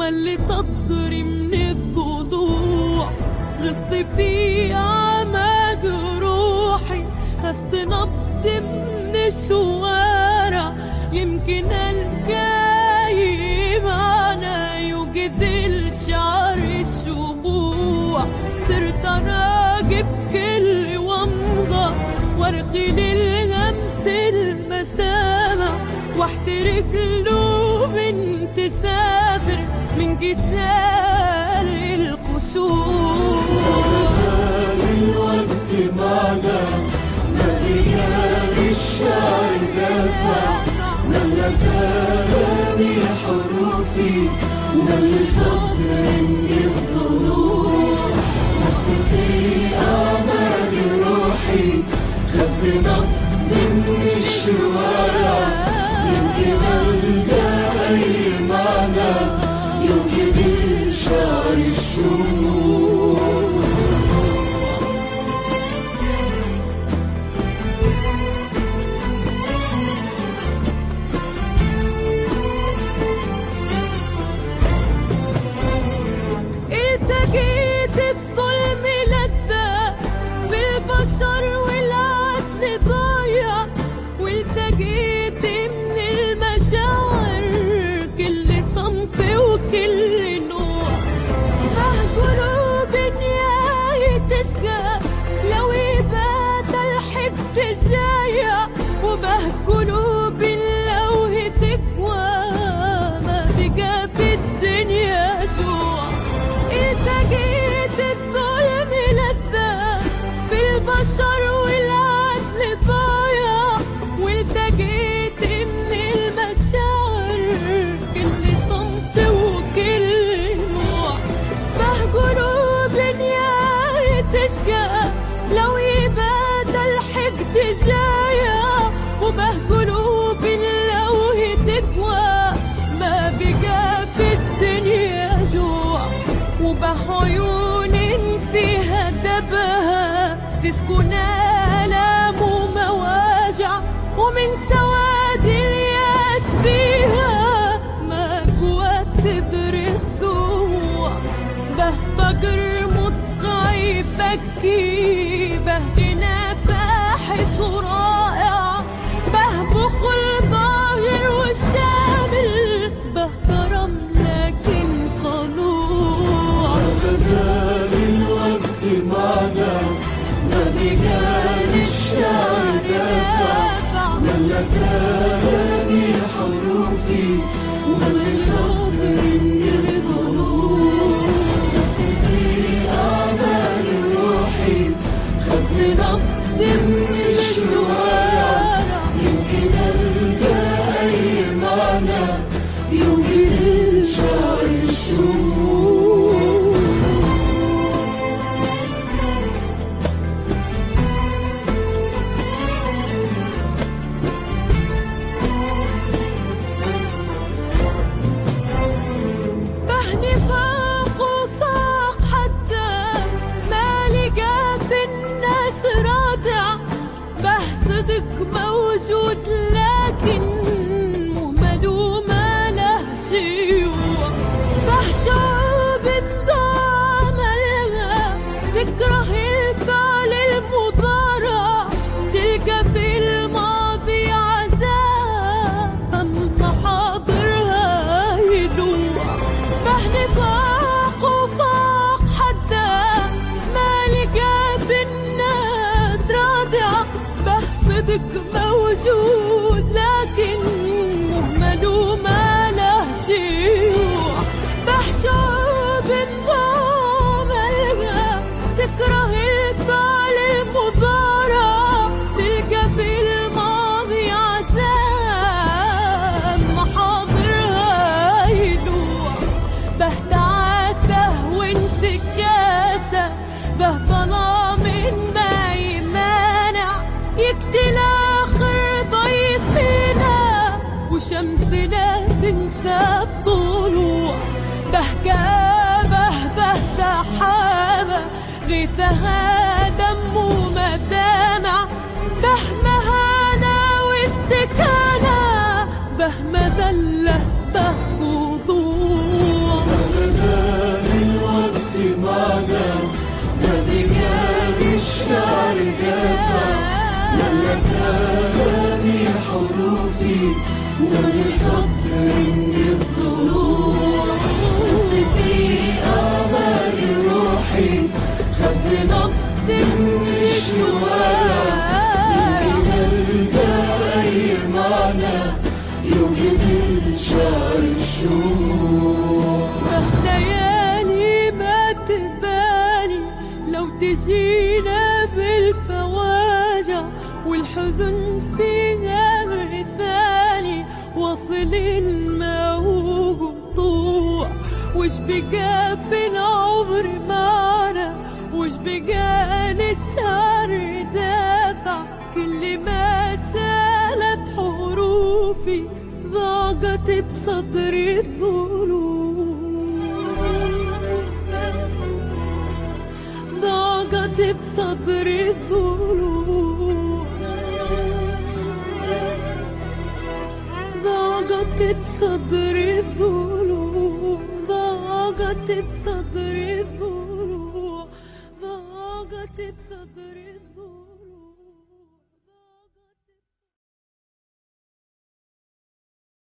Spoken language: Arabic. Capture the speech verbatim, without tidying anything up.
وملي صدري من الضلوع، غصت في أعمى جروحي، خفت نبض من الشوارع، يمكن الجاي معنا يوجد الشعر الشموع. صرت أراقب كل ومضة وارخي للغمس المسامع، واحترق قلوب تسافر من كسال الخشوع. الوقت معنا مليان الشعر دافع، ملا كلامي حروفي ملي صدري من الضلوع، لست في أعمال روحي، خدت نبض من الشوارع، يمكن ألقى أي معنى يوجد الشعر الشموع. التقيت الظلم لذة في البشر والعدل ضايع، والتقيت من المشاعر كل صنف وكل نوع. مع قلوب نهاية تشقى لو يبات الحد جايع، وبه قلوب لو تقوى ما بقى في الدنيا جوع. التقيت الظلم لذة في البشر والعدل ضايع، والتقيت من المشاعر كل صمت وكل نوع. به قلوب نهاية تشقى لو يبات الحقد جايع، وبه قلوب لو تقوى ما بقى في الدنيا جوع. وبه عيون فيها دبها تسكن آلام ومواجع، ومن سواد الياس فيها ما قوة تبرز دموع. به فقر مدقع يبكي، به غنى فاحش ورائع، به بخل ظاهر وشامل، به كرم لكن قنوع. بدال الوقت معنا ما بقال الشعر دافع، ملا كلامي حروفي وملي صدري من الضلوع، لست في أعمال روحي، خدت نبض من الشوارع، يمكن ألقى أي معنى يوجد الشعر الشموع. موجود لكن مهمل وما له سوى. به شعوب ضامرها تكره الفعل المضارع، تلقى في الماضي عذاب محاضرها يدوع. به نفاق وفاق حتى ما لقى في الناس رادع، صدق موجود لكن مهمل وما له شيوع. به شعوب ضامرها تكره الفعل المضارع، تلقى في الماضي عذاب محاضرها يلوع. به تعاسة وانتكاسة، به ظلام ما يمانع، يقتل آخر ضيفنا وشمسنا تنسى الطلوع. به كابه به سحابة غيثها دم ومدامع، به مهانة واستكانة، به مذلة به خضوع. دافع ولا كلامي حروفي ولا صدر من الضلوع حزن في أعمالي روحي خد نبض من الشوارع يمكن ألقى أي معنى يوجد الشعر الشموع ليالي ما تبالي لو تجينا بالفواجع والحزن فيها مثالي واصلين ما هو قطوع وش بقى في العمر معنا وش بقى للشعر دافع كل ما سالت حروفي ضاقت بصدري الضلوع ضاقت بصدري الضلوع ضاقت بصدري الضلوع ضاقت بصدري الضلوع ضاقت بصدري